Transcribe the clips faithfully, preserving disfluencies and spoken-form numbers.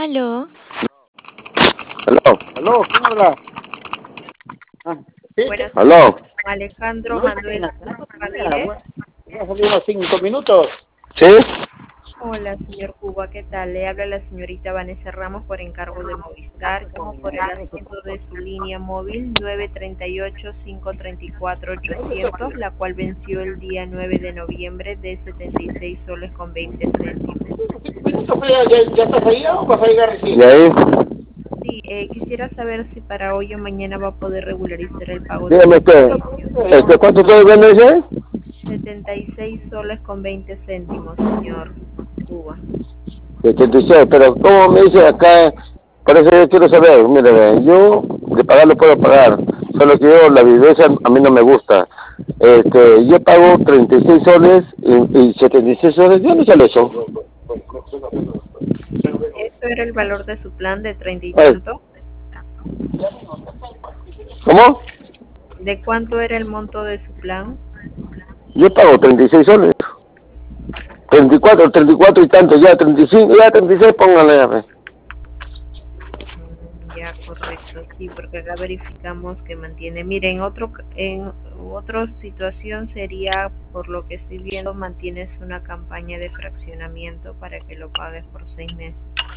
Aló. Aló. Aló, ¿quién habla? Ah, ¿sí? Buenas Aló. tardes, Alejandro No, Manuel mira, Ramírez. voy a salir unos cinco minutos. ¿Sí? Hola, señor Cuba, ¿qué tal? Le habla la señorita Vanessa Ramos por encargo de Movistar, como por el asunto de su línea móvil nueve tres ocho, cinco tres cuatro, ocho cero cero, la cual venció el día nueve de noviembre de setenta y seis soles con veinte céntimos. ¿Minutos ya, ya, ya estás ahí o vas a llegar recién? ¿Y ahí? Sí, eh, quisiera saber si para hoy o mañana va a poder regularizar el pago de Dígame su usted, servicio. este, ¿cuánto estoy viendo ese? setenta y seis soles con veinte céntimos, señor Cuba. setenta y seis, pero ¿cómo me dice acá? Por eso yo quiero saber, mire, yo de pagar lo puedo pagar, solo que yo la viveza a mí no me gusta. Este, yo pago treinta y seis soles y, y setenta y seis soles, ¿de dónde sale eso? ¿Esto era el valor de su plan de treinta y Ay, tanto? ¿cómo? ¿De cuánto era el monto de su plan? Yo pago treinta y seis soles. treinta y cuatro, treinta y cuatro y tanto, ya treinta y cinco, ya treinta y seis, póngale. A ver. Mm, Ya, correcto, sí, porque acá verificamos que mantiene. Miren, otro, en otra situación sería, por lo que estoy viendo, mantienes una campaña de fraccionamiento para que lo pagues por seis meses.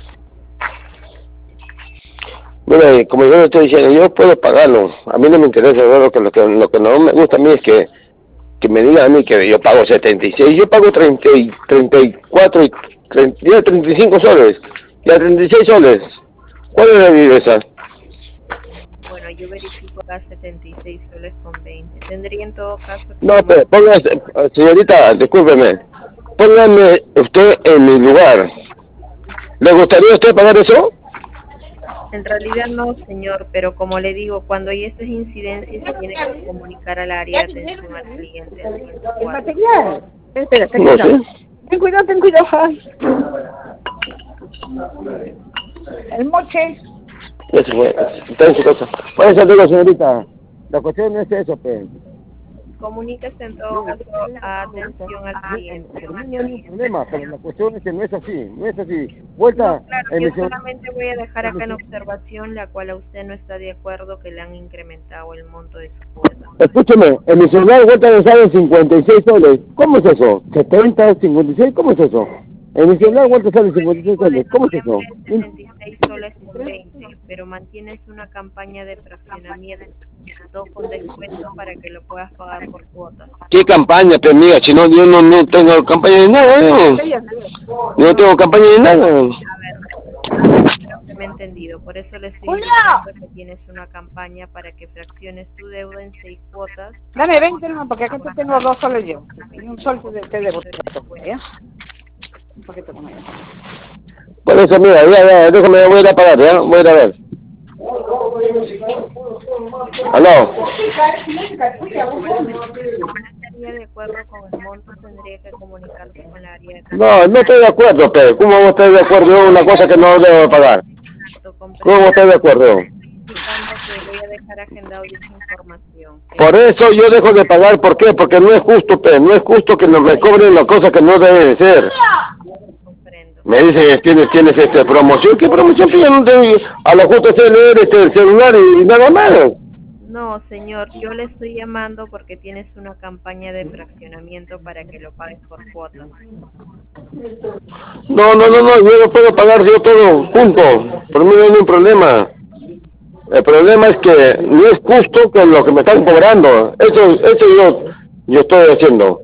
Mira, como yo le estoy diciendo, yo puedo pagarlo. A mí no me interesa, ¿no? lo que, lo que, lo que no me gusta a mí es que, que me digan a mí que yo pago setenta y seis, yo pago treinta y, treinta y cuatro, y treinta, ya treinta y cinco soles, ya treinta y seis soles. ¿Cuál es la viveza? Bueno, yo verifico acá setenta y seis soles con veinte. Tendría en todo caso que No, llamar. pero póngase, señorita, discúlpeme, póngame usted en mi lugar. ¿Le gustaría a usted pagar eso? En realidad no, señor, pero como le digo, cuando hay estas incidencias se tiene que comunicar al área de atención al cliente, al ciento El cuatro. material. Espera, ten No cuidado. sé. Ten cuidado, ten cuidado. Ay. El moche. Ya se fue, está en su casa. Por eso digo, señorita, la cuestión no es eso, pues. Comuníquese en todo caso a atención al cliente. Por mí no hay ningún problema, pero la cuestión es que no es así, no es así. No, Vuelta claro, en yo mi celular. solamente voy a dejar acá en observación la cual a usted no está de acuerdo que le han incrementado el monto de su cuota. Escúcheme, en mi celular vuelta me salen cincuenta y seis soles. ¿Cómo es eso? ¿setenta, cincuenta y seis? ¿Cómo es eso? En mi celular vuelta salen El cincuenta y seis recibo de soles. ¿Cómo es eso? noviembre es setenta y seis soles con veinte, pero mantienes una campaña de fraccionamiento con descuento para que lo puedas pagar por cuotas. ¿Qué campaña, pues mía? Si no, yo no, no tengo campaña de nada, ¿eh? Yo no tengo campaña de nada. A ver, a ver, creo que me he entendido. Por eso le estoy indicando que tienes una campaña para que fracciones tu deuda en seis cuotas. Dame veinte, hermano, porque acá te tengo dos soles yo. Y un sol te, te debo. ¿Ya? Un poquito con ella. Por eso, mira, ya, ya, déjame, voy a ir a pagar, ¿ya? Voy a ir a ver. ¿Aló? Estaría de acuerdo con el monto, tendría que comunicarse con la área de No, no estoy de acuerdo, pero ¿cómo vos estás de acuerdo en una cosa que no debo pagar? contacto. ¿Cómo vos estás de acuerdo? Indicando que voy a dejar agendado dicha información. Por eso yo dejo de pagar, ¿por qué? Porque no es justo, pe, no es justo que nos me cobren las cosas que no deben de ser. Comprendo. Me dicen, tienes, tienes este, promoción, ¿qué promoción? Que yo no tengo, a lo justo sé leer este, el celular y, y nada más. No, señor, yo le estoy llamando porque tienes una campaña de fraccionamiento para que lo pagues por cuotas. No, no, no, no, yo no puedo pagar yo todo junto, por mí no hay ningún problema. El problema es que no es justo que lo que me están cobrando, eso, eso yo, yo estoy haciendo.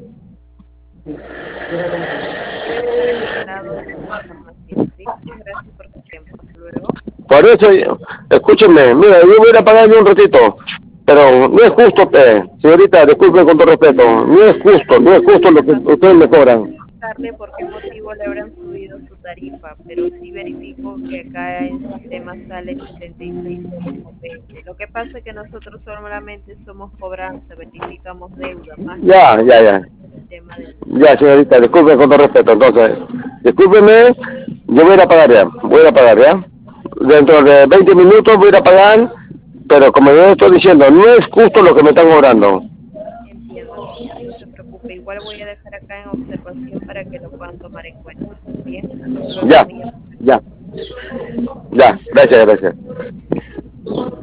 Debe estar enterado de esta información, ¿sí? Muchas gracias por tu tiempo. Hasta luego. Por eso, yo- escúcheme, mira, yo voy a ir a pagar yo un ratito, pero no es justo, pe, señorita, disculpen con todo respeto, no es justo, no es justo lo que ustedes me cobran. Preguntarle por qué motivo le habrán subido su tarifa, pero sí verifico que acá en sistema sale setenta y seis soles con veinte. Lo que pasa es que nosotros solamente somos cobranza, verificamos deuda, más no Ya, somos ya, ya, el tema del... ya, señorita, disculpen con todo respeto, entonces, discúlpeme, yo voy a ir a pagar ya, voy a ir a pagar ya. Dentro de veinte minutos voy a ir a pagar, pero como yo estoy diciendo, no es justo lo que me están cobrando. Entiendo, señor, no se preocupe. Igual voy a dejar acá en observación para que lo puedan tomar en cuenta. Bien, hasta luego, Ya, muy amable. ya. Ya, gracias, gracias.